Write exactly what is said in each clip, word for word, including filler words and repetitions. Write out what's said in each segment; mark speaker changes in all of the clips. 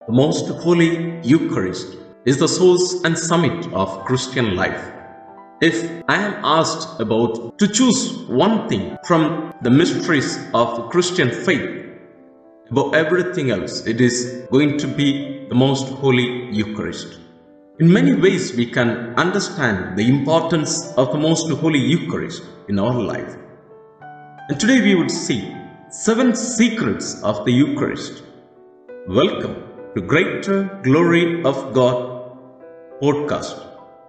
Speaker 1: The most holy Eucharist is the source and summit of Christian life. If I am asked about to choose one thing from the mysteries of Christian faith, above everything else, it is going to be the most holy Eucharist. In many ways, we can understand the importance of the most holy Eucharist in our life. And today we would see seven secrets of the Eucharist. Welcome to Greater Glory of God podcast.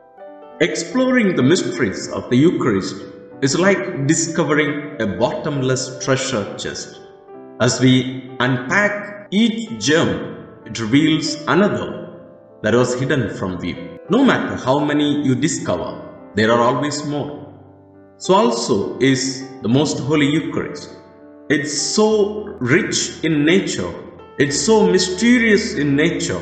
Speaker 1: Exploring the mysteries of the Eucharist is like discovering a bottomless treasure chest. As we unpack each gem, it reveals another that was hidden from view. No matter how many you discover, there are always more. So also is the most holy Eucharist. It's so rich in nature, it's so mysterious in nature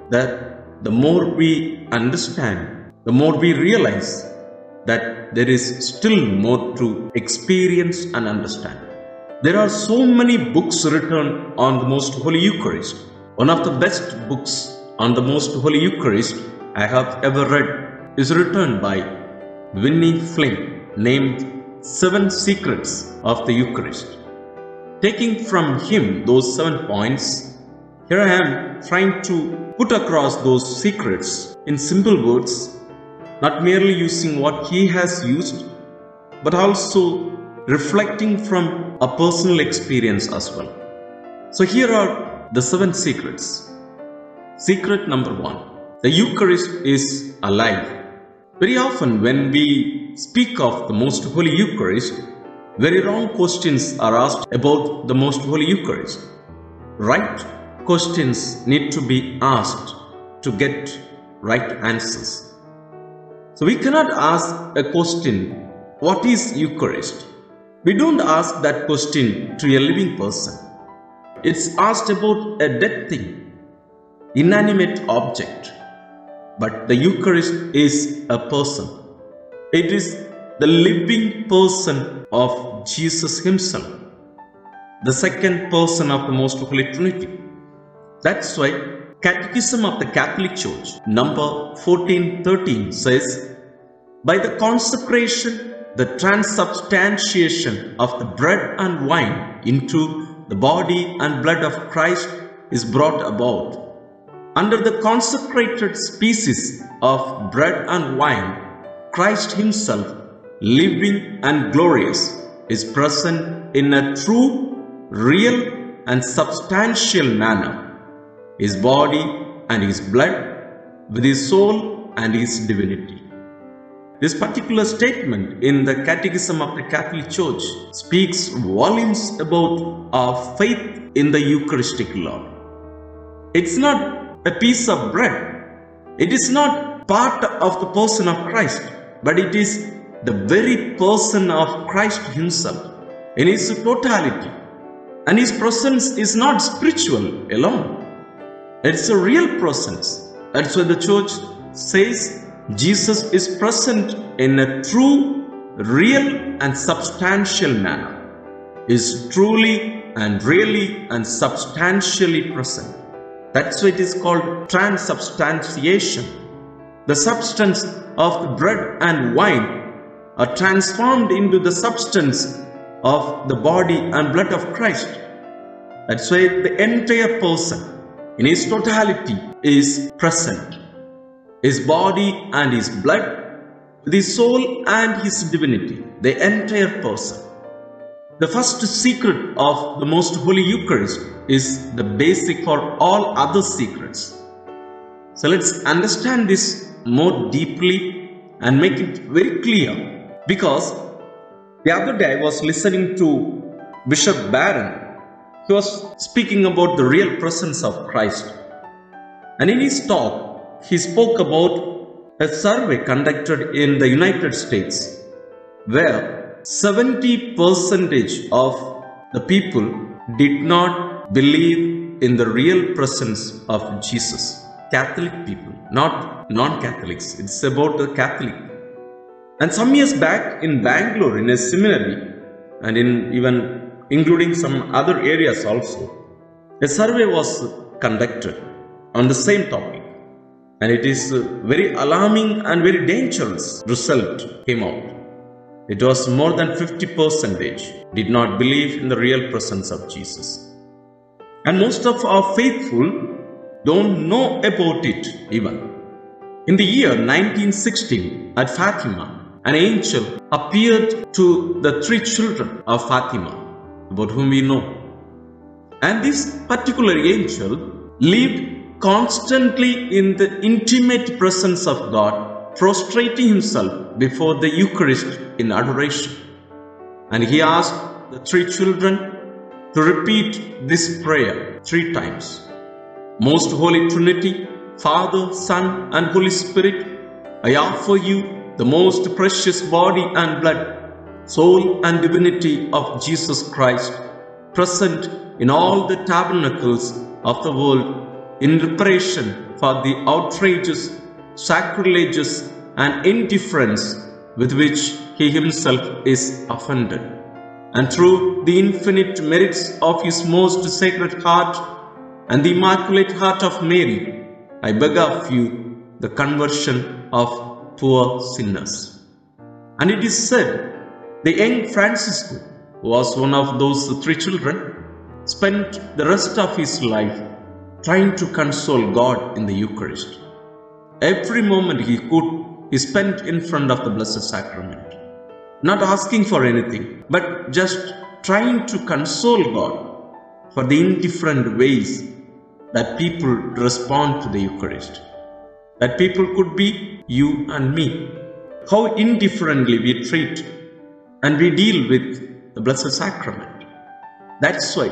Speaker 1: that the more we understand, the more we realize that there is still more to experience and understand. There are so many books written on the most holy Eucharist. One of the best books on the most holy Eucharist I have ever read is written by Vinnie Flynn, named Seven Secrets of the Eucharist. Taking from him those seven points, here I am trying to put across those secrets in simple words, not merely using what he has used, but also reflecting from a personal experience as well. So here are the seven secrets. Secret number one, the Eucharist is alive. Very often when we speak of the most holy Eucharist, very wrong questions are asked about the most holy Eucharist. Right questions need to be asked to get right answers. So we cannot ask a question, what is Eucharist? We don't ask that question to a living person. It's asked about a dead thing, inanimate object. But the Eucharist is a person. It is the living person of Jesus himself, the second person of the Most Holy Trinity. That's why Catechism of the Catholic Church, number fourteen thirteen says, by the consecration, the transubstantiation of the bread and wine into the body and blood of Christ is brought about. Under the consecrated species of bread and wine, Christ himself, living and glorious, is present in a true, real and substantial manner. His body and his blood, with his soul and his divinity. This particular statement in the Catechism of the Catholic Church speaks volumes about our faith in the Eucharistic Lord. It's not a piece of bread. It is not part of the person of Christ, but it is the very person of Christ himself in his totality. And his presence is not spiritual alone. It's a real presence. That's why the church says Jesus is present in a true, real and substantial manner. Is truly and really and substantially present. That's why it is called transubstantiation. The substance of the bread and wine are transformed into the substance of the body and blood of Christ. That's why the entire person in his totality is present. His body and his blood, his soul and his divinity, the entire person. The first secret of the most holy Eucharist is the basic for all other secrets. So let's understand this more deeply and make it very clear. Because the other day I was listening to Bishop Barron. He was speaking about the real presence of Christ. And in his talk, he spoke about a survey conducted in the United States where seventy percent of the people did not believe in the real presence of Jesus. Catholic people, not non-Catholics. It's about the Catholic. And some years back in Bangalore, in a seminary, and in even including some other areas also, a survey was conducted on the same topic. And it is a very alarming and very dangerous result came out. It was more than fifty percent did not believe in the real presence of Jesus. And most of our faithful don't know about it even. In the year nineteen sixteen at Fatima, an angel appeared to the three children of Fatima, about whom we know. And this particular angel lived constantly in the intimate presence of God, prostrating himself before the Eucharist in adoration. And he asked the three children to repeat this prayer three times. Most Holy Trinity, Father, Son, and Holy Spirit, I offer you the most precious body and blood, soul and divinity of Jesus Christ, present in all the tabernacles of the world, in reparation for the outrages, sacrileges, and indifference with which he himself is offended. And through the infinite merits of his most sacred heart and the Immaculate Heart of Mary, I beg of you the conversion of poor sinners. And it is said, the young Francisco, who was one of those three children, spent the rest of his life trying to console God in the Eucharist. Every moment he could, he spent in front of the Blessed Sacrament, not asking for anything, but just trying to console God for the indifferent ways that people respond to the Eucharist. That people could be you and me. How indifferently we treat and we deal with the Blessed Sacrament. That's why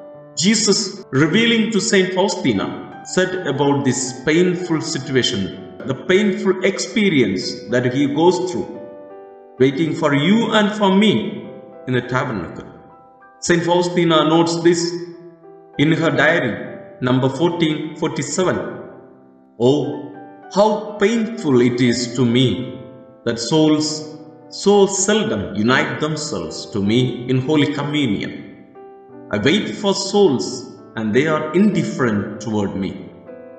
Speaker 1: Jesus, revealing to Saint Faustina, said about this painful situation, the painful experience that he goes through, waiting for you and for me in the tabernacle. Saint Faustina notes this in her diary, number fourteen forty-seven. Oh, how painful it is to me that souls so seldom unite themselves to me in Holy Communion. I wait for souls and they are indifferent toward me.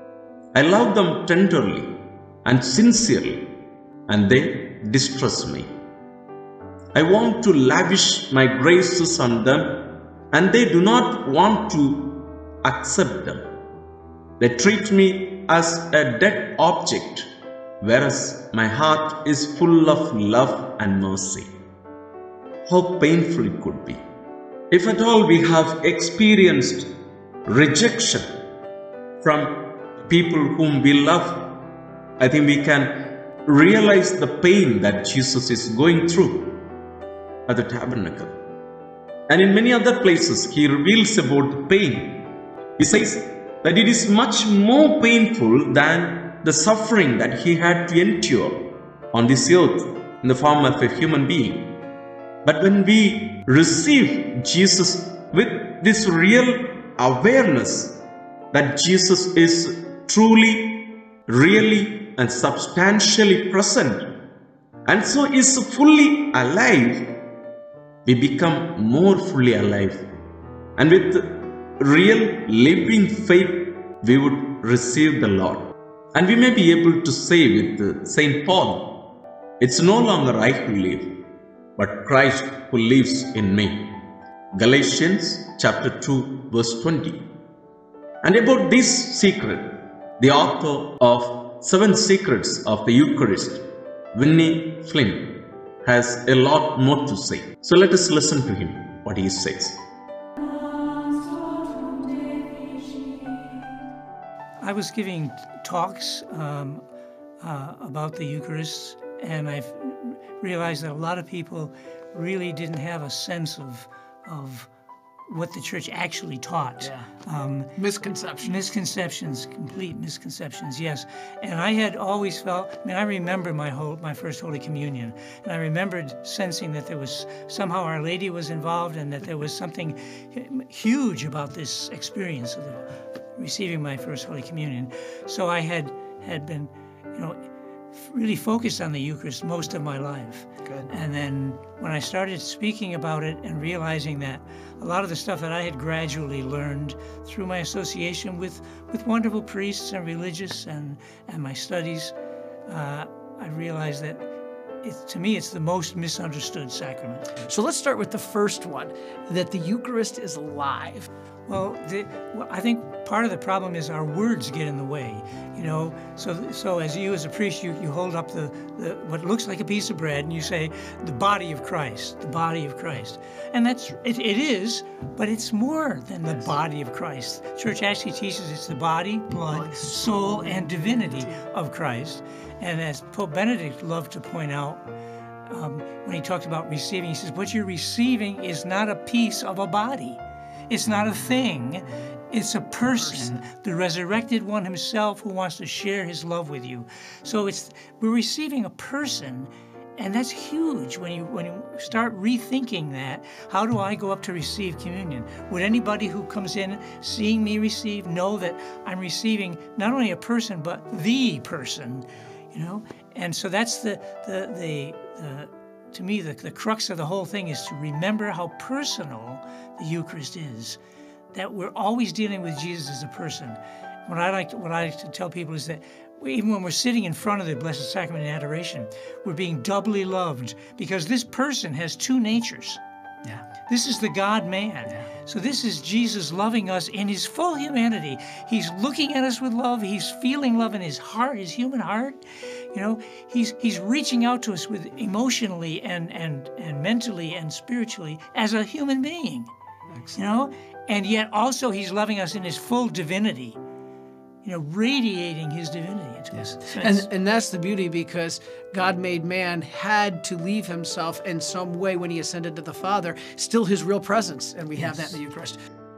Speaker 1: I love them tenderly and sincerely and they distress me. I want to lavish my graces on them and they do not want to accept them. They treat me as a dead object, whereas my heart is full of love and mercy. How painful it could be. If at all we have experienced rejection from people whom we love, I think we can realize the pain that Jesus is going through at the tabernacle. And in many other places, he reveals about the pain. He says that it is much more painful than the suffering that he had to endure on this earth in the form of a human being. But when we receive Jesus with this real awareness that Jesus is truly, really and substantially present and so is fully alive, we become more fully alive. And with real living faith, we would receive the Lord. And we may be able to say with Saint Paul, it's no longer I who live, but Christ who lives in me. Galatians chapter two verse twenty. And about this secret, the author of Seven Secrets of the Eucharist, Winnie Flynn, has a lot more to say. So let us listen to him, what he says.
Speaker 2: I was giving talks um, uh, about the Eucharist, and I've realized that a lot of people really didn't have a sense of of what the church actually taught.
Speaker 3: Yeah.
Speaker 2: Um,
Speaker 3: misconceptions.
Speaker 2: Misconceptions, complete misconceptions, yes. And I had always felt, I mean, I remember my whole, my first Holy Communion, and I remembered sensing that there was, somehow Our Lady was involved and that there was something huge about this experience of the, receiving my first Holy Communion. So I had, had been, you know, really focused on the Eucharist most of my life.
Speaker 3: Good.
Speaker 2: And then when I started speaking about it and realizing that a lot of the stuff that I had gradually learned through my association with, with wonderful priests and religious and, and my studies, uh, I realized that it, to me, it's the most misunderstood sacrament.
Speaker 3: So let's start with the first one, that the Eucharist is alive.
Speaker 2: Well, the, well, I think part of the problem is our words get in the way, you know. So, so as you, as a priest, you, you hold up the, the what looks like a piece of bread, and you say, "The body of Christ, the body of Christ," and that's it. It is, but it's more than the body of Christ. The Church actually teaches it's the body, blood, soul, and divinity of Christ. And as Pope Benedict loved to point out, um, when he talked about receiving, he says, "What you're receiving is not a piece of a body. It's not a thing, it's a person, the resurrected one himself who wants to share his love with you." So it's we're receiving a person, and that's huge when you when you start rethinking that. How do I go up to receive communion? Would anybody who comes in seeing me receive know that I'm receiving not only a person, but the person, you know? And so that's the the the, the to me, the, the crux of the whole thing is to remember how personal the Eucharist is, that we're always dealing with Jesus as a person. What I like to, what I like to tell people is that we, even when we're sitting in front of the Blessed Sacrament in adoration, we're being doubly loved because this person has two natures.
Speaker 3: Yeah.
Speaker 2: This is the God-man.
Speaker 3: Yeah.
Speaker 2: So this is Jesus loving us in his full humanity. He's looking at us with love. He's feeling love in his heart, his human heart. You know, he's he's reaching out to us with emotionally and and and mentally and spiritually as a human being. Excellent. You know, and yet also he's loving us in his full divinity. You know, radiating his divinity into us. So
Speaker 3: and, and that's the beauty, because God made man had to leave himself in some way when he ascended to the Father, still his real presence, and we yes. have that in the Eucharist.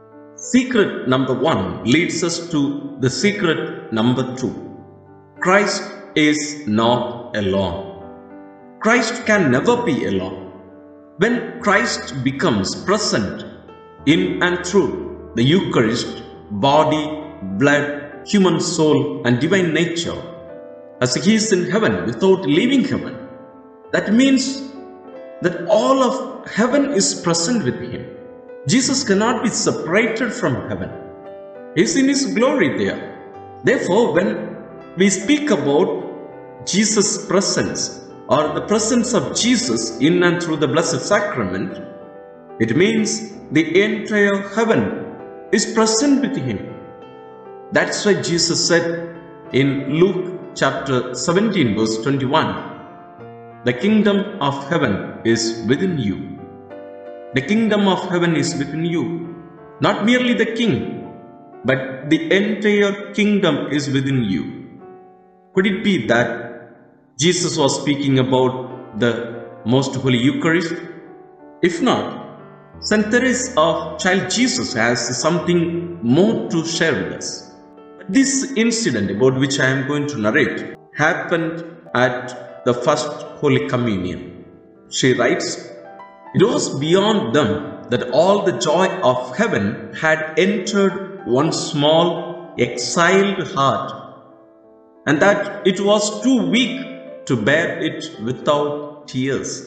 Speaker 1: Secret number one leads us to the secret number two. Christ is not alone. Christ can never be alone. When Christ becomes present in and through the Eucharist, body, blood, human soul and divine nature, as he is in heaven without leaving heaven, that means that all of heaven is present with him. Jesus cannot be separated from heaven. He is in his glory there. Therefore, when we speak about Jesus' presence or the presence of Jesus in and through the Blessed Sacrament, it means the entire heaven is present with him. That's why Jesus said in Luke chapter seventeen verse twenty-one, "The kingdom of heaven is within you." The kingdom of heaven is within you. Not merely the king, but the entire kingdom is within you. Could it be that Jesus was speaking about the Most Holy Eucharist? If not, Saint Teresa of Child Jesus has something more to share with us. This incident about which I am going to narrate happened at the First Holy Communion. She writes, "It was beyond them that all the joy of heaven had entered one small, exiled heart, and that it was too weak to bear it without tears.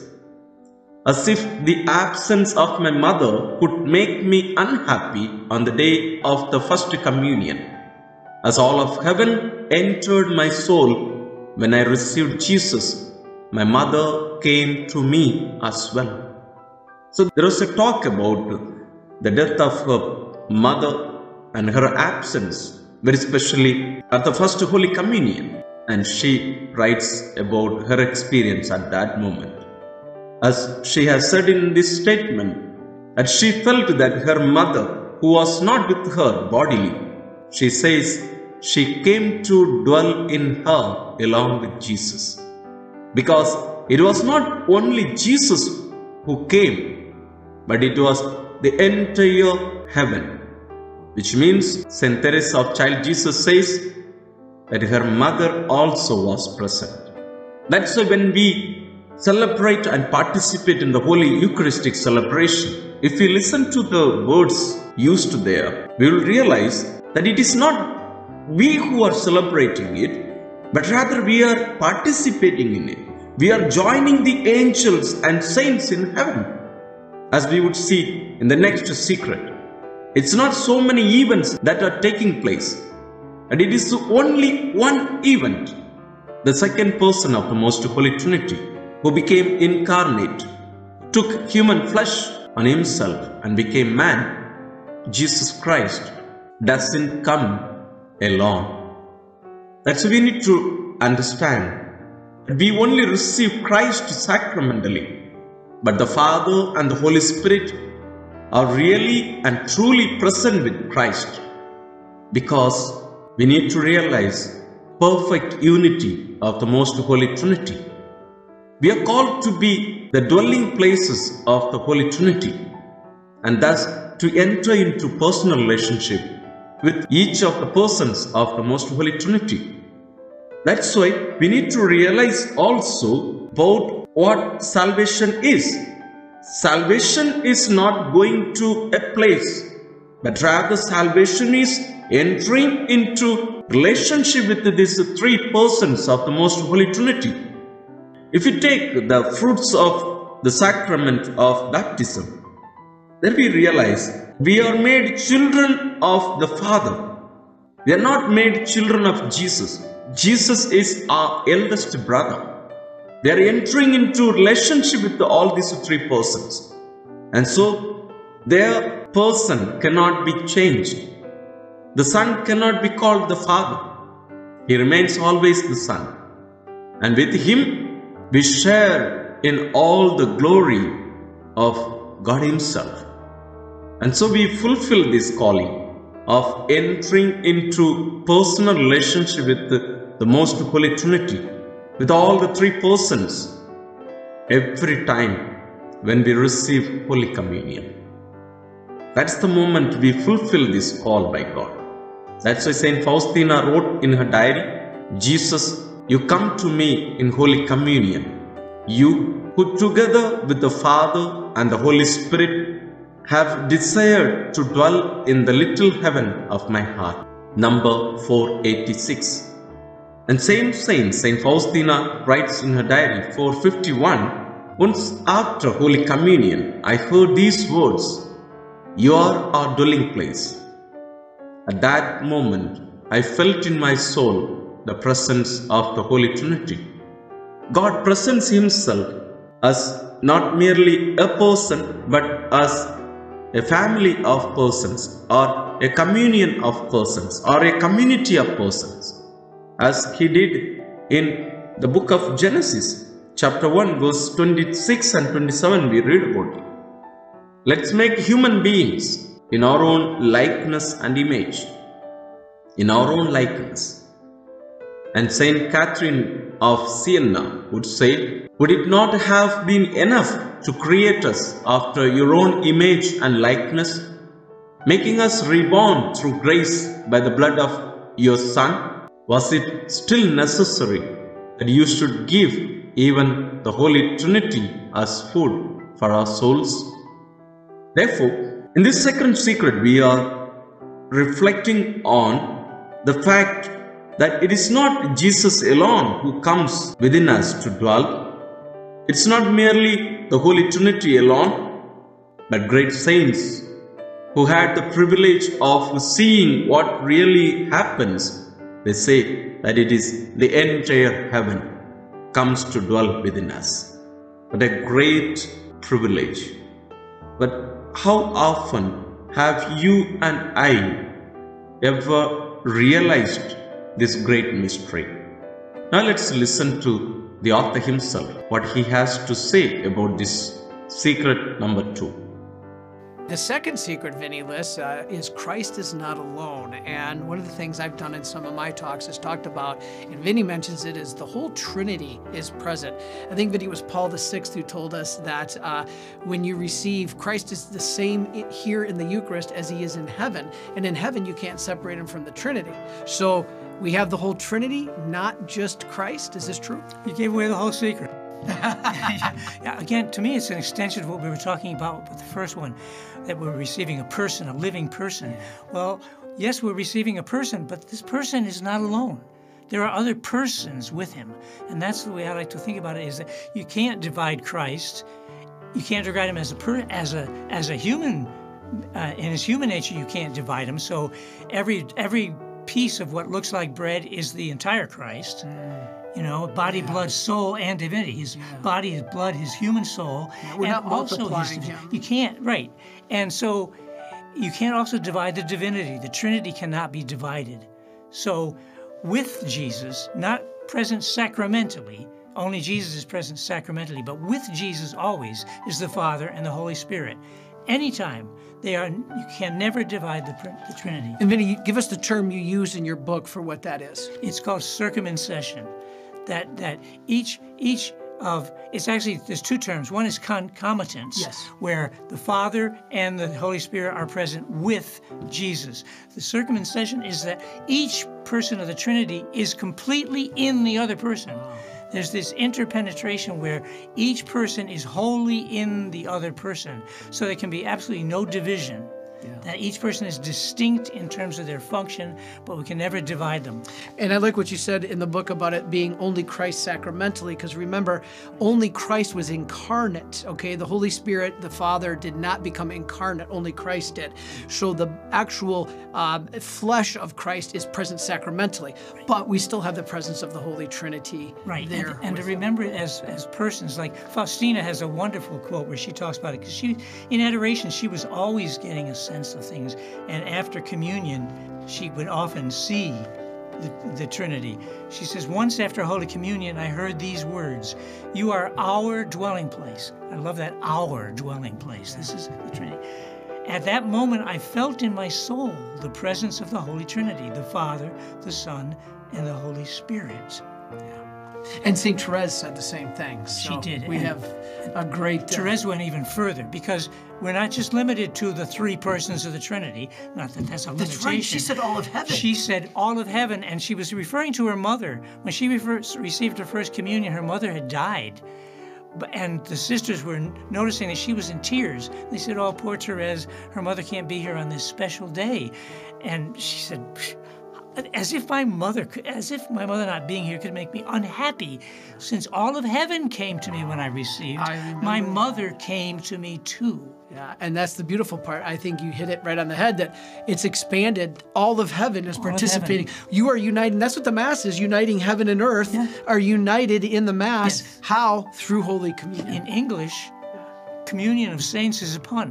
Speaker 1: As if the absence of my mother could make me unhappy on the day of the First Communion. As all of heaven entered my soul when I received Jesus, my mother came to me as well." So there was a talk about the death of her mother and her absence, very especially at the First Holy Communion. And she writes about her experience at that moment. As she has said in this statement, that she felt that her mother, who was not with her bodily, she says, she came to dwell in her along with Jesus. Because it was not only Jesus who came, but it was the entire heaven. Which means Saint Teresa of Child Jesus says that her mother also was present. That's why when we celebrate and participate in the Holy Eucharistic celebration, if we listen to the words used there, we will realize that it is not we who are celebrating it, but rather we are participating in it. We are joining the angels and saints in heaven, as we would see in the next secret. It's not so many events that are taking place, and it is only one event, the second person of the Most Holy Trinity, who became incarnate, took human flesh on himself and became man. Jesus Christ doesn't come alone. That's why we need to understand. We only receive Christ sacramentally, but the Father and the Holy Spirit are really and truly present with Christ, because we need to realize perfect unity of the Most Holy Trinity. We are called to be the dwelling places of the Holy Trinity, and thus to enter into personal relationship with each of the persons of the Most Holy Trinity. That's why we need to realize also about what salvation is. Salvation is not going to a place, but rather salvation is entering into relationship with these three persons of the Most Holy Trinity. If you take the fruits of the sacrament of baptism, then we realize we are made children of the Father. We are not made children of Jesus. Jesus is our eldest brother. They are entering into relationship with all these three persons. And so their person cannot be changed. The Son cannot be called the Father. He remains always the Son. And with Him we share in all the glory of God Himself. And so we fulfill this calling of entering into personal relationship with the the Most Holy Trinity, with all the three persons, every time when we receive Holy Communion. That's the moment we fulfill this call by God. That's why Saint Faustina wrote in her diary, Jesus, you come to me in Holy Communion. You who together with the Father and the Holy Spirit have desired to dwell in the little heaven of my heart. Number four eighty-six. And same saint, Saint Faustina writes in her diary, four fifty-one, once after Holy Communion, I heard these words, you are our dwelling place. At that moment, I felt in my soul the presence of the Holy Trinity. God presents Himself as not merely a person, but as a family of persons, or a communion of persons, or a community of persons, as He did in the book of Genesis, chapter one, verse twenty-six and twenty-seven, we read about it. Let's make human beings in our own likeness and image, in our own likeness. And Saint Catherine of Siena would say, would it not have been enough to create us after your own image and likeness, making us reborn through grace by the blood of your Son? Was it still necessary that you should give even the Holy Trinity as food for our souls? Therefore, in this second secret, we are reflecting on the fact that it is not Jesus alone who comes within us to dwell. It's not merely the Holy Trinity alone, but great saints who had the privilege of seeing what really happens. They say that it is the entire heaven comes to dwell within us. What a great privilege. But how often have you and I ever realized this great mystery? Now let's listen to the author himself, what he has to say about this secret number two.
Speaker 3: The second secret, Vinny lists, uh, is Christ is not alone. And one of the things I've done in some of my talks is talked about, and Vinny mentions it, is the whole Trinity is present. I think, Vinny, it was Paul the Sixth who told us that uh, when you receive, Christ is the same here in the Eucharist as He is in heaven. And in heaven, you can't separate Him from the Trinity. So we have the whole Trinity, not just Christ. Is this true?
Speaker 2: You gave away the whole secret. Yeah, again, to me, it's an extension of what we were talking about with the first one, that we're receiving a person, a living person. Well, yes, we're receiving a person, but this person is not alone. there are other persons with him. And that's the way I like to think about it, is that you can't divide Christ. You can't divide him as a per, as a as a human. Uh, in his human nature, you can't divide him. So every every piece of what looks like bread is the entire Christ. Mm. You know, body, yeah. blood, soul, and divinity. His yeah. body, his blood, his human soul.
Speaker 3: Yeah, we're
Speaker 2: and
Speaker 3: not multiplying
Speaker 2: his,
Speaker 3: him.
Speaker 2: You can't, right. And so you can't also divide the divinity. The Trinity cannot be divided. So with Jesus, not present sacramentally, only Jesus is present sacramentally, but with Jesus always is the Father and the Holy Spirit. Anytime. They are, you can never divide the, the Trinity.
Speaker 3: And Vinny, give us the term you use in your book for what that is.
Speaker 2: It's called circumcision. That that each each of it's actually there's two terms. One is concomitance,
Speaker 3: yes.
Speaker 2: where the Father and the Holy Spirit are present with Jesus. The circumcision is that each person of the Trinity is completely in the other person. Wow. There's this interpenetration where each person is wholly in the other person, so there can be absolutely no division. Yeah. That each person is distinct in terms of their function, but we can never divide them.
Speaker 3: And I like what you said in the book about it being only Christ sacramentally, because remember, only Christ was incarnate, okay? The Holy Spirit, the Father, did not become incarnate, only Christ did. So the actual uh, flesh of Christ is present sacramentally, right. but we still have the presence of the Holy Trinity
Speaker 2: right.
Speaker 3: there.
Speaker 2: And, and to remember it as, as persons, like Faustina has a wonderful quote where she talks about it, because she, in adoration, she was always getting a sense of things, and after communion she would often see the, the Trinity. She says, once after Holy Communion I heard these words, "You are our dwelling place." I love that, our dwelling place. This is the Trinity. At that moment I felt in my soul the presence of the Holy Trinity, the Father, the Son, and the Holy Spirit.
Speaker 3: And Saint Therese said the same thing. So
Speaker 2: she did.
Speaker 3: We
Speaker 2: and
Speaker 3: have a great... Uh,
Speaker 2: Therese went even further, because we're not just limited to the three persons of the Trinity. Not that that's a limitation.
Speaker 3: That's right. She said all of heaven.
Speaker 2: She said all of heaven, and she was referring to her mother. When she refer, received her first communion, her mother had died. And the sisters were noticing that she was in tears. They said, "Oh, poor Therese, her mother can't be here on this special day." And she said, As if my mother, could, as if my mother not being here could make me unhappy, since all of heaven came to me when I received. I my mother came to me too.
Speaker 3: Yeah, and that's the beautiful part. I think you hit it right on the head, that it's expanded. All of heaven is all participating. Heaven. You are uniting. That's what the Mass is, uniting heaven and earth, yeah. are united in the Mass. Yes. How? Through Holy Communion.
Speaker 2: In English, communion of saints is upon.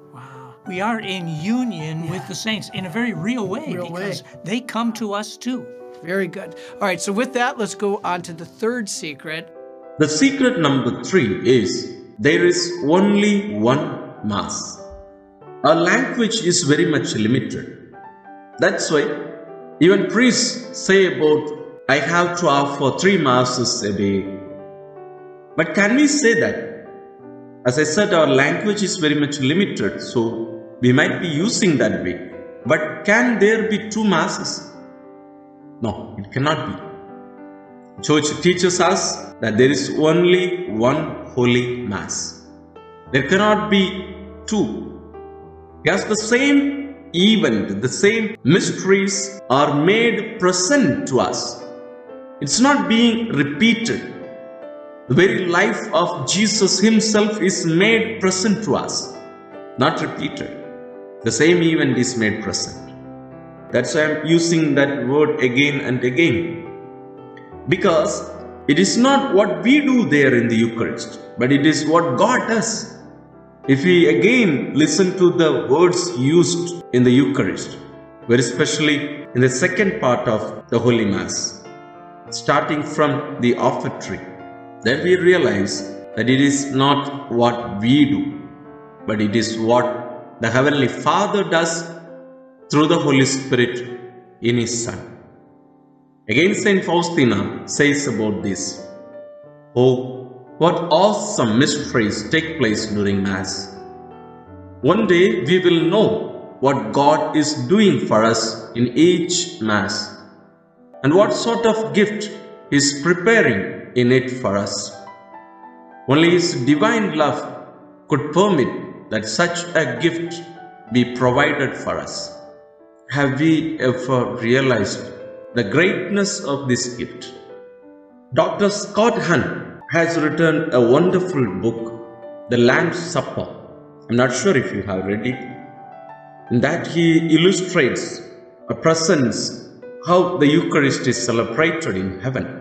Speaker 2: We are in union yeah. with the saints in a very real way, real because way. they come to us too.
Speaker 3: Very good. All right, so with that, let's go on to the third secret.
Speaker 1: The secret number three is there is only one Mass. Our language is very much limited. That's why even priests say about, I have to offer three Masses a day. But can we say that? As I said, our language is very much limited, so we might be using that way. But can there be two Masses? No, it cannot be. Church teaches us that there is only one Holy Mass. There cannot be two. Yes, the same event, the same mysteries are made present to us. It's not being repeated. The very life of Jesus himself is made present to us, not repeated. The same event is made present. That's why I'm using that word again and again. Because it is not what we do there in the Eucharist, but it is what God does. If we again listen to the words used in the Eucharist, very especially in the second part of the Holy Mass, starting from the offertory, then we realize that it is not what we do, but it is what the Heavenly Father does through the Holy Spirit in His Son. Again, Saint Faustina says about this, "Oh, what awesome mysteries take place during Mass. One day we will know what God is doing for us in each Mass, and what sort of gift He is preparing in it for us. Only His divine love could permit that such a gift be provided for us." Have we ever realized the greatness of this gift. Doctor Scott Hahn has written a wonderful book, The Lamb's Supper. I'm not sure if you have read it. In that he illustrates a presence, how the Eucharist is celebrated in heaven.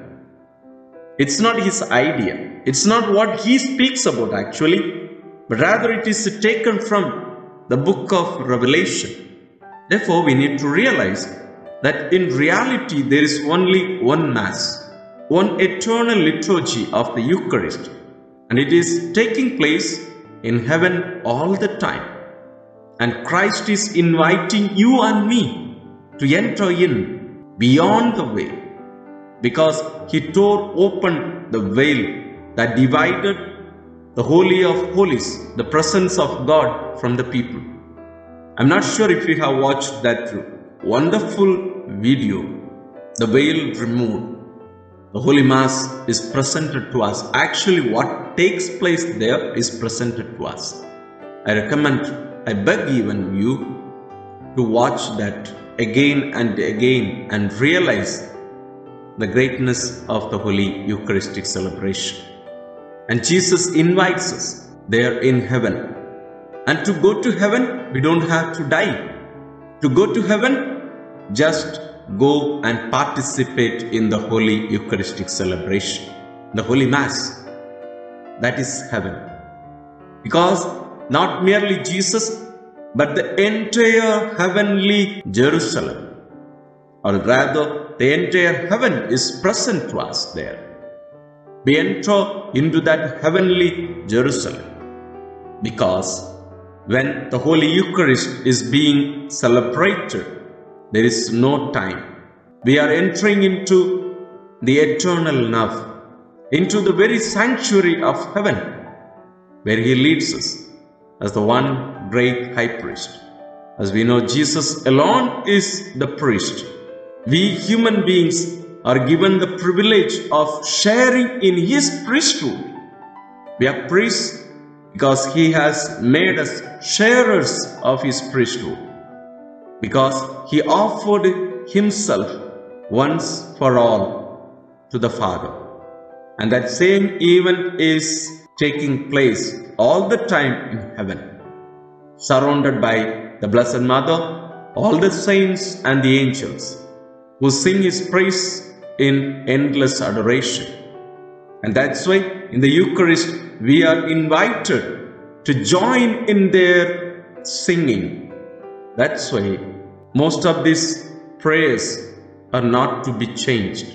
Speaker 1: It's not his idea. It's not what he speaks about actually, but rather it is taken from the book of Revelation. Therefore, we need to realize that in reality there is only one Mass, one eternal liturgy of the Eucharist, and it is taking place in heaven all the time. And Christ is inviting you and me to enter in beyond the veil, because he tore open the veil that divided the Holy of Holies, the presence of God, from the people. I'm not sure if you have watched that wonderful video, The Veil Removed. The Holy Mass is presented to us. Actually, what takes place there is presented to us. I recommend, I beg even you to watch that again and again and realize the greatness of the Holy Eucharistic celebration. And Jesus invites us there in heaven. And to go to heaven, we don't have to die. To go to heaven, just go and participate in the Holy Eucharistic celebration, the Holy Mass. That is heaven. Because not merely Jesus, but the entire heavenly Jerusalem, or rather the entire heaven is present to us there. We enter into that heavenly Jerusalem because when the Holy Eucharist is being celebrated, there is no time. We are entering into the eternal now, into the very sanctuary of heaven, where he leads us as the one great high priest. As we know, Jesus alone is the priest. We human beings are given the privilege of sharing in his priesthood. We are priests because he has made us sharers of his priesthood, because he offered himself once for all to the Father. And that same event is taking place all the time in heaven, surrounded by the Blessed Mother, all the saints and the angels who sing his praise in endless adoration. And that's why in the Eucharist we are invited to join in their singing. That's why most of these prayers are not to be changed.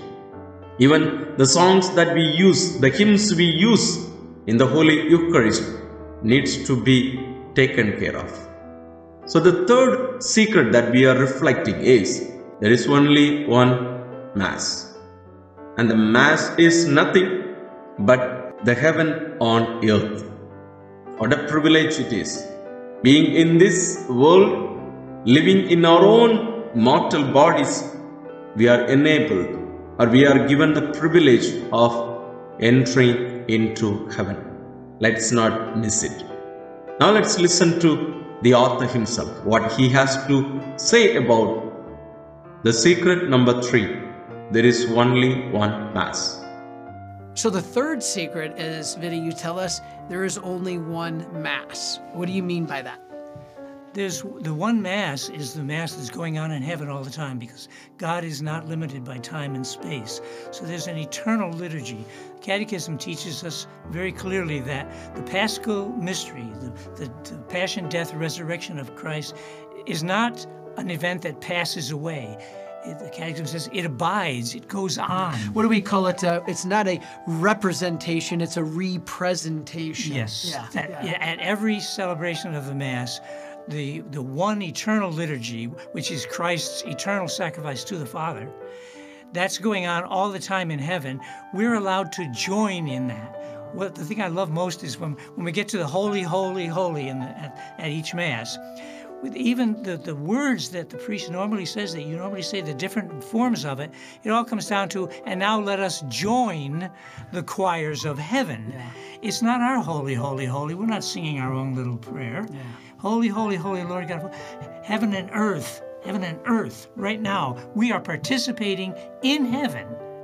Speaker 1: Even the songs that we use, the hymns we use in the Holy Eucharist needs to be taken care of. So the third secret that we are reflecting is there is only one Mass. And the Mass is nothing but the heaven on earth. What a privilege it is, being in this world, living in our own mortal bodies, we are enabled, or we are given the privilege of entering into heaven. Let's not miss it. Now let's listen to the author himself, what he has to say about the secret number three. There is only one Mass.
Speaker 3: So the third secret is, Vinny, you tell us there is only one Mass. What do you mean by that?
Speaker 2: There's the one Mass is the Mass that's going on in heaven all the time, because God is not limited by time and space. So there's an eternal liturgy. The Catechism teaches us very clearly that the Paschal mystery, the, the, the passion, death, resurrection of Christ, is not an event that passes away. The Catechism says it abides, it goes on.
Speaker 3: What do we call it? Uh, it's not a representation, it's a representation.
Speaker 2: Yes.
Speaker 3: Yeah.
Speaker 2: At,
Speaker 3: yeah.
Speaker 2: at every celebration of the Mass, the, the one eternal liturgy, which is Christ's eternal sacrifice to the Father, that's going on all the time in heaven. We're allowed to join in that. What the thing I love most is when, when we get to the holy, holy, holy in the, at, at each Mass, with even the, the words that the priest normally says, that you normally say, the different forms of it, it all comes down to, and now let us join the choirs of heaven.
Speaker 3: Yeah.
Speaker 2: It's not our holy, holy, holy. We're not singing our own little prayer.
Speaker 3: Yeah.
Speaker 2: Holy, holy, holy Lord God, heaven and earth heaven and earth right now. We are participating in heaven.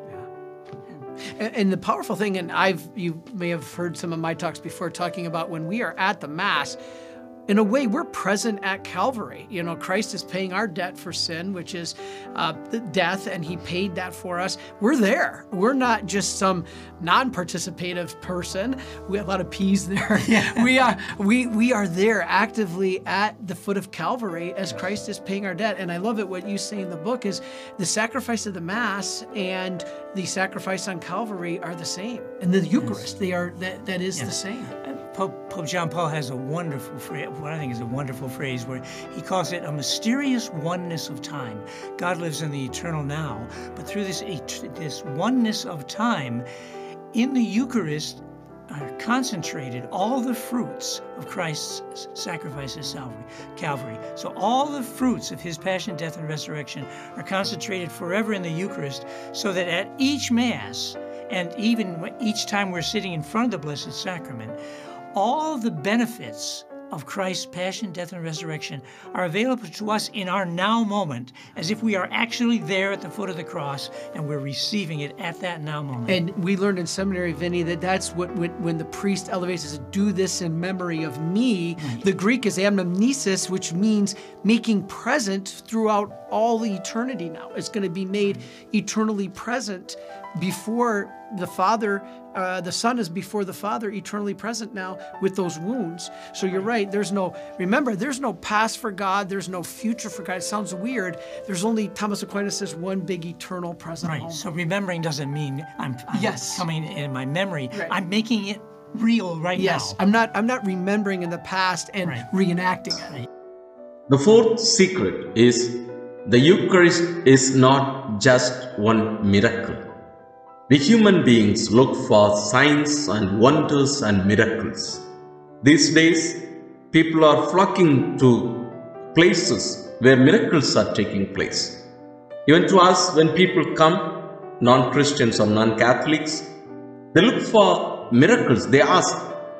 Speaker 3: And, and the powerful thing, and I've you may have heard some of my talks before talking about when we are at the Mass, in a way, we're present at Calvary. You know, Christ is paying our debt for sin, which is uh, death, and he paid that for us. We're there. We're not just some non-participative person. We have a lot of P's there. Yeah. we are we we are there actively at the foot of Calvary as Christ is paying our debt. And I love it. What you say in the book is the sacrifice of the Mass and the sacrifice on Calvary are the same. In the Eucharist, yes. they are that that is yes. the same.
Speaker 2: Pope, Pope John Paul has a wonderful phrase, what I think is a wonderful phrase, where he calls it a mysterious oneness of time. God lives in the eternal now, but through this, this oneness of time, in the Eucharist are concentrated all the fruits of Christ's sacrifice at Calvary. So all the fruits of his passion, death, and resurrection are concentrated forever in the Eucharist, so that at each Mass, and even each time we're sitting in front of the Blessed Sacrament, all the benefits of Christ's passion, death, and resurrection are available to us in our now moment, as if we are actually there at the foot of the cross and we're receiving it at that now moment.
Speaker 3: And we learned in seminary, Vinny, that that's what when, when the priest elevates us, do this in memory of me. Right. The Greek is anamnesis, which means making present throughout all eternity now. It's going to be made eternally present before the Father. Uh, the Son is before the Father, eternally present now with those wounds. So you're right, there's no, remember, there's no past for God, there's no future for God. It sounds weird. There's only, Thomas Aquinas says, one big eternal present
Speaker 2: Right,
Speaker 3: moment.
Speaker 2: So remembering doesn't mean I'm, I'm
Speaker 3: yes.
Speaker 2: coming in my memory.
Speaker 3: Right.
Speaker 2: I'm making it real right
Speaker 3: yes.
Speaker 2: now.
Speaker 3: I'm not, I'm not remembering in the past and
Speaker 2: right.
Speaker 3: reenacting it.
Speaker 2: Right.
Speaker 1: The fourth secret is the Eucharist is not just one miracle. We human beings look for signs and wonders and miracles. These days, people are flocking to places where miracles are taking place. Even to us, when people come, non-Christians or non-Catholics, they look for miracles. They ask,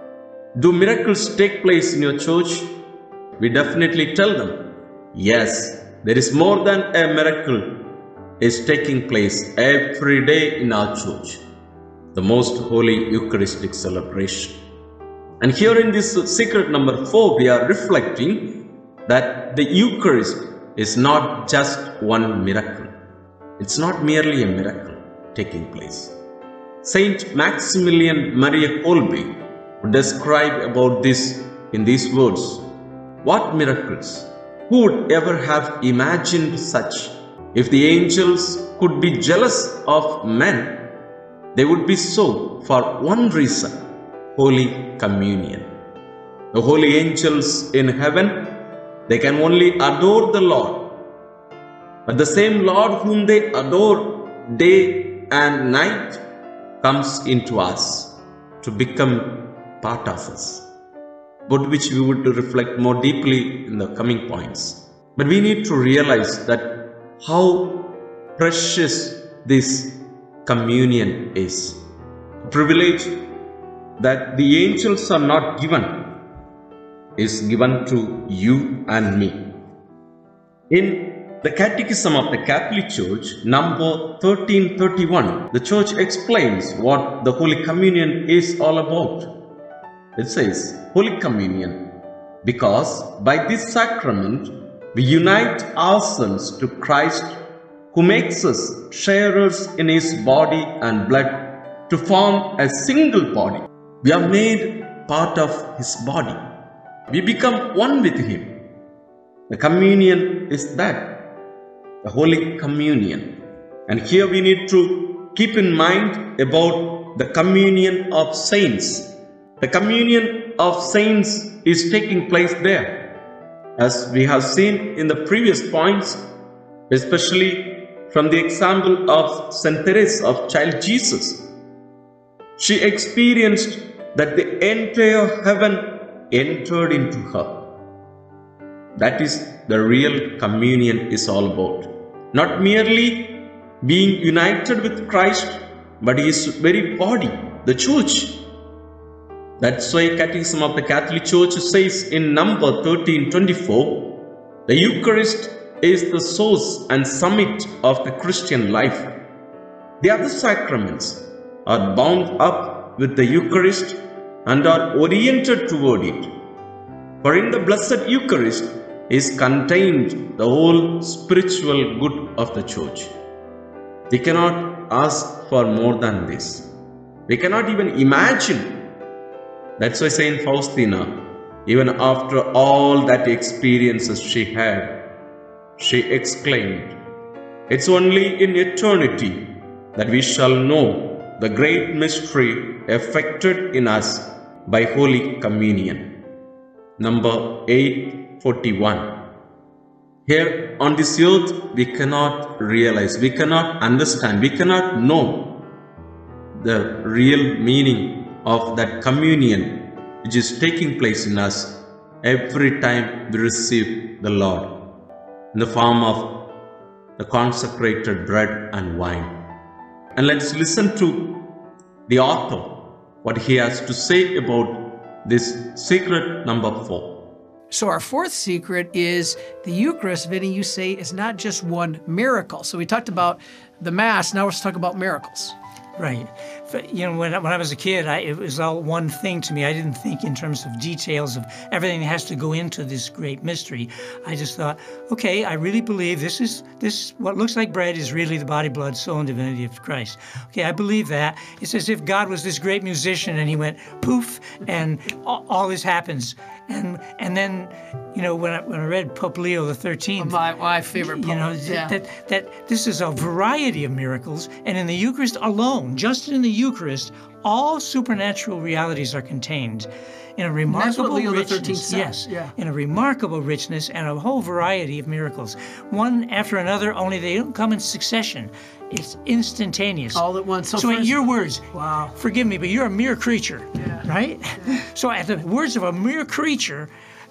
Speaker 1: do miracles take place in your church? We definitely tell them, yes, there is more than a miracle is taking place every day in our church, the most holy Eucharistic celebration. And here in this secret number four, we are reflecting that the Eucharist is not just one miracle. It's not merely a miracle taking place. Saint Maximilian Maria Kolbe would describe about this in these words: what miracles? Who would ever have imagined such? If the angels could be jealous of men, they would be so for one reason: Holy Communion. The holy angels in heaven, they can only adore the Lord. But the same Lord whom they adore day and night comes into us to become part of us, about which we would reflect more deeply in the coming points. But we need to realize that how precious this communion is. A privilege that the angels are not given is given to you and me. In the Catechism of the Catholic Church, number thirteen thirty-one, the Church explains what the Holy Communion is all about. It says, Holy Communion, because by this sacrament we unite ourselves to Christ, who makes us sharers in His body and blood to form a single body. We are made part of His body. We become one with Him. The communion is that, the Holy Communion. And here we need to keep in mind about the communion of saints. The communion of saints is taking place there. As we have seen in the previous points, especially from the example of Saint Teresa of Child Jesus, she experienced that the entire heaven entered into her. That is the real communion is all about. Not merely being united with Christ, but His very body, the church. That's why Catechism of the Catholic Church says in number thirteen twenty-four, the Eucharist is the source and summit of the Christian life. The other sacraments are bound up with the Eucharist and are oriented toward it. For in the Blessed Eucharist is contained the whole spiritual good of the Church. We cannot ask for more than this. We cannot even imagine. That's why Saint Faustina, even after all that experiences she had, she exclaimed, "It's only in eternity that we shall know the great mystery effected in us by Holy Communion." Number eight forty-one. Here on this earth, we cannot realize, we cannot understand, we cannot know the real meaning of that communion which is taking place in us every time we receive the Lord in the form of the consecrated bread and wine. And let's listen to the author, what he has to say about this secret number four.
Speaker 3: So our fourth secret is the Eucharist, Vinny, you say, is not just one miracle. So we talked about the Mass, now let's talk about miracles.
Speaker 2: Right. But, you know, when, when I was a kid, I, it was all one thing to me. I didn't think in terms of details of everything that has to go into this great mystery. I just thought, okay, I really believe this is, this, what looks like bread is really the body, blood, soul, and divinity of Christ. Okay, I believe that. It's as if God was this great musician and he went poof, and all, all this happens. And and then, you know, when I, when I read Pope Leo the thirteenth,
Speaker 3: my, my favorite pope,
Speaker 2: you know,
Speaker 3: yeah.
Speaker 2: that, that this is a variety of miracles, and in the Eucharist alone, just in the Eucharist, all supernatural realities are contained in a remarkable
Speaker 3: That's what Leo the thirteenth
Speaker 2: richness.
Speaker 3: said.
Speaker 2: Yes,
Speaker 3: yeah.
Speaker 2: in a remarkable richness and a whole variety of miracles, one after another. Only they don't come in succession. It's instantaneous.
Speaker 3: All at once. So,
Speaker 2: So, at your words,
Speaker 3: wow.
Speaker 2: forgive me, but you're a mere creature,
Speaker 3: Yeah.
Speaker 2: right? So at the words of a mere creature,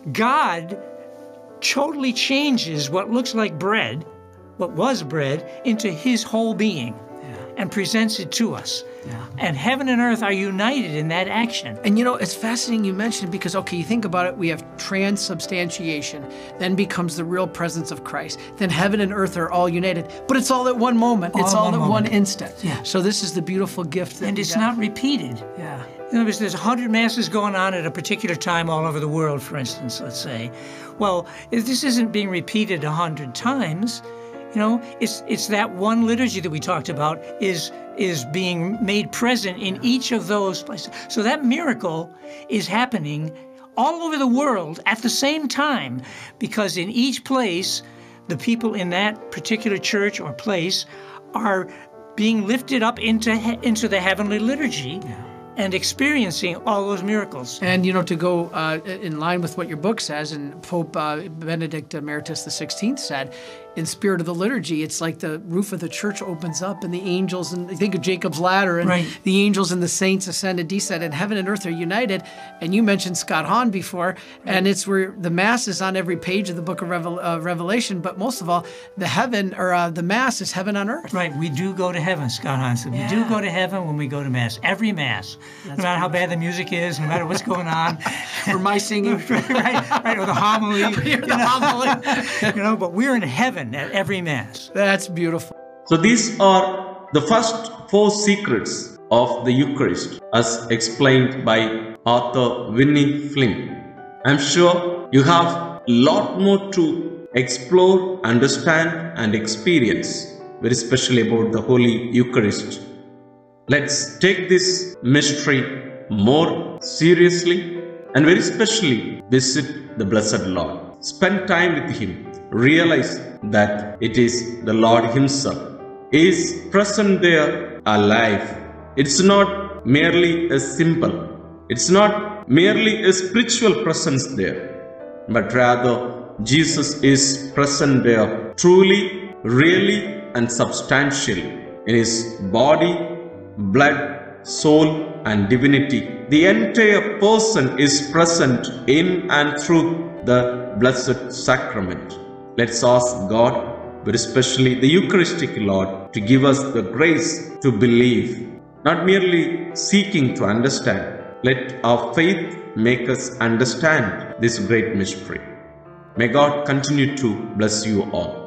Speaker 2: God totally changes what looks like bread, what was bread, into his whole being,
Speaker 3: Yeah.
Speaker 2: and presents it to us.
Speaker 3: Yeah.
Speaker 2: And heaven and earth are united in that action.
Speaker 3: And you know, it's fascinating you mentioned, because, okay, you think about it, we have transubstantiation, then becomes the real presence of Christ. Then heaven and earth are all united, but it's all at one moment.
Speaker 2: All
Speaker 3: it's
Speaker 2: at
Speaker 3: all
Speaker 2: one
Speaker 3: at
Speaker 2: moment.
Speaker 3: one instant.
Speaker 2: Yeah.
Speaker 3: So this is the beautiful gift that
Speaker 2: And
Speaker 3: we
Speaker 2: it's
Speaker 3: got.
Speaker 2: not repeated.
Speaker 3: Yeah.
Speaker 2: In other words, there's a hundred masses going on at a particular time all over the world, for instance, let's say. Well, if this isn't being repeated a hundred times, you know, it's it's that one liturgy that we talked about is is being made present in each of those places. So that miracle is happening all over the world at the same time, because in each place, the people in that particular church or place are being lifted up into he- into the heavenly liturgy. Yeah. And experiencing all those miracles.
Speaker 3: And, you know, to go uh, in line with what your book says, and Pope uh, Benedict Emeritus the sixteenth said, in spirit of the liturgy, it's like the roof of the church opens up and the angels, and think of Jacob's ladder, and
Speaker 2: right.
Speaker 3: the angels and the saints ascend and descend, and heaven and earth are united. And you mentioned Scott Hahn before, right. and it's where the Mass is on every page of the book of Revel- uh, Revelation, but most of all, the heaven, or uh, the Mass is heaven on earth.
Speaker 2: Right, we do go to heaven, Scott Hahn said.
Speaker 3: Yeah.
Speaker 2: We do go to heaven when we go to Mass, every Mass.
Speaker 3: That's
Speaker 2: no matter how bad the music is, no matter what's going on.
Speaker 3: Or my singing.
Speaker 2: right, right, or the homily.
Speaker 3: you
Speaker 2: the
Speaker 3: know?
Speaker 2: homily. You know, but we're in heaven at every Mass.
Speaker 3: That's beautiful.
Speaker 1: So these are the first four secrets of the Eucharist as explained by author Winnie Flynn. I'm sure you have a lot more to explore, understand and experience, very especially about the Holy Eucharist. Let's take this mystery more seriously and very especially visit the Blessed Lord. Spend time with Him. Realize that it is the Lord Himself. He is present there, alive. It's not merely a symbol. It's not merely a spiritual presence there, but rather Jesus is present there, truly, really, and substantially in His body, blood, soul, and divinity. The entire person is present in and through the Blessed Sacrament. Let's ask God, but especially the Eucharistic Lord, to give us the grace to believe, not merely seeking to understand. Let our faith make us understand this great mystery. May God continue to bless you all.